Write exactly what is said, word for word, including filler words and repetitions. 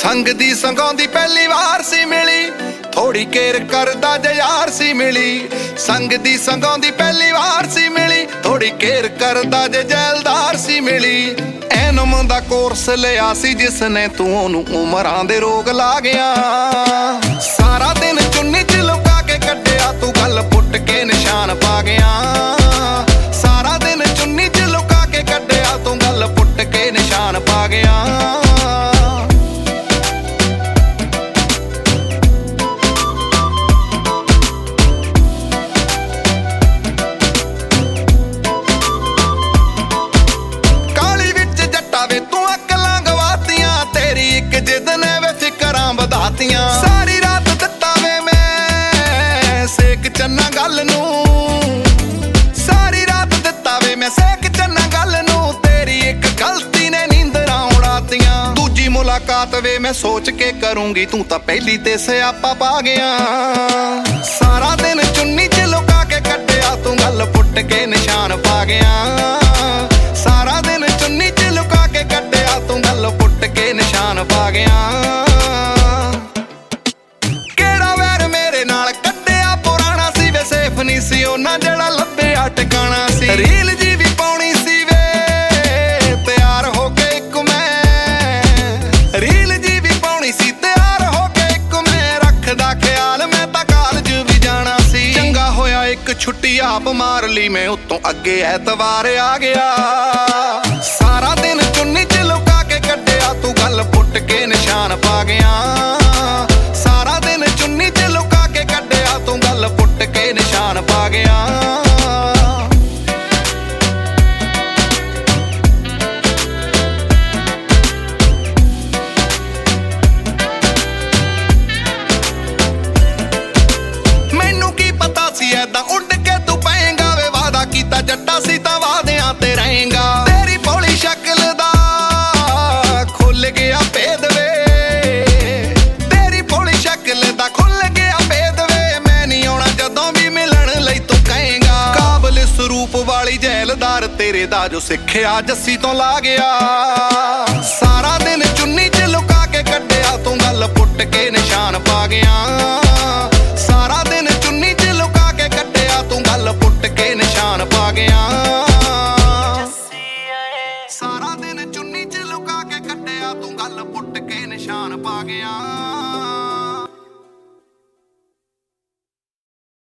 संग दी संगोंदी पहली वार सी मिली, थोड़ी केर करदा जे यार सी मिली। संग दी संगोंदी पहली वार सी मिली, थोड़ी केर करदा जे जैलदार सी मिली। एनम दा कोर्स लिया सी जिसने तू ओनू उमरां दे रोग ला गया। सारा दिन चुन्नी च लुका के कड्डिया तू गल पुट के निशान पा गया। सारा दिन चुन्नी च लुका के कड्डिया तू गल पुट के निशान पा गया। सारी रात दिता वे मैं सेक चन्ना गल नू, सारी रात दिता वे मैं सेक चन्ना गल नू। तेरी एक गलती ने नींदरां उड़ातियां, दूजी मुलाकात वे मैं सोच के करूंगी, तू तां पहली ते स्यापा पा गया। सारा दिन चुन्नी च लुका के कड्डिया तू गल पुट के निशान पा गया। सारा दिन चुन्नी च लुका के कड्डिया तू गल पुट के निशान पा गया। सी ओना जड़ा लभ्या ठिकाना सी, रील जी भी पाउणी सी वे तैयार हो के इक मैं। रील जी भी पाउणी सी तैयार हो के इक मैं, रखदा ख्याल मैं तां कालज भी जाना सी। चंगा होया एक छुट्टी आप मार ली मैं, उत्तों अगे ऐतवार आ गया। सारा दिन चुन्नी च लुका के कड्डिया तू गल पुट के निशान पा गया। सारा दिन चुन्नी च लुका के कड्डिया तू गल पुट के निशान पा गया। मैनू की पता सी ऐदां उड़ के तू पएगा वे, वादा कीता जट्टा सी तां वादियां ते रहेगा। तेरी भोली शक्ल दा खुल गया भेद वे, तेरी भोली शक्ल दा खुल गया भेद वे। मैं नहीं आउणा जदों भी मिलण लई तू कहेगा, काबल स्वरूप वाली जैलदार तेरे दा जो सिੱਖਿਆ जस्सी तो ला गया। सारा दिन चुन्नी च लुका के कड्डिया तू गल पुट के निशान पा गया।